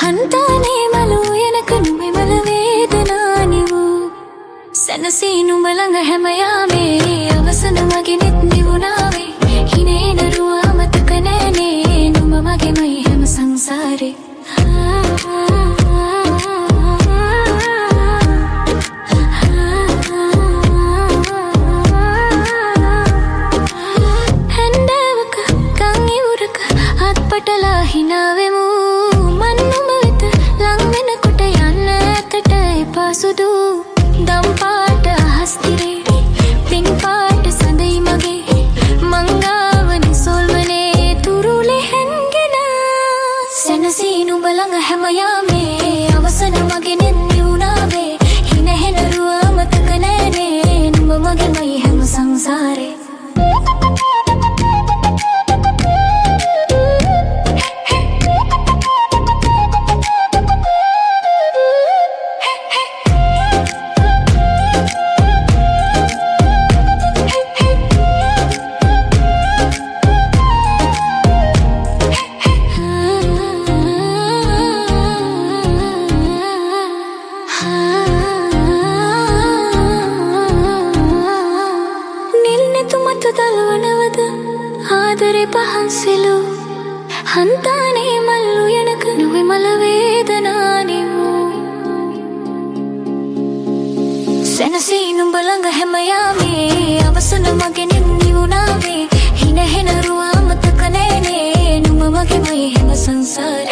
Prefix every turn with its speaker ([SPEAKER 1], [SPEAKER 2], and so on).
[SPEAKER 1] හන්තානේ මලුයනක නුඹේ මල වේදනානිවු සැනසී නුඹ ළඟ හැම යාමේ අවසන මගේ නෙත් නිවුණාවේ හිනේ නරුවා මතක නෑනේ නුඹ මගේමයි හැම සංසාරේ හැන්දවක කන් ඉවුරක අත්පටලා හිනාවෙමු සුදු දම් පාට අහස්තිරේ පින් පාට සඳයි මගේ මංගාවනි සොල්වනේ තුරුලේ හැන්ගෙන සැනසී නුඹ ළඟ හැම යාමේ අවසන මගේ නෙත් නිවුණාවේ හින හෙනරුවා මතක නෑනේ නුඹ මගේමයි හැම සංසාරේ ආදරේ පහන්සිලු හන්තානේ මල්ලු යනක නුඹේ මල වේදනානිවු සැනසී නුඹ ළඟ හැම යාමේ අවසන මගේ නෙත් නිවුණාවේ හින හෙනරුවා මතක නෑනේ නුඹ මගේමයි හැම සංසාරේ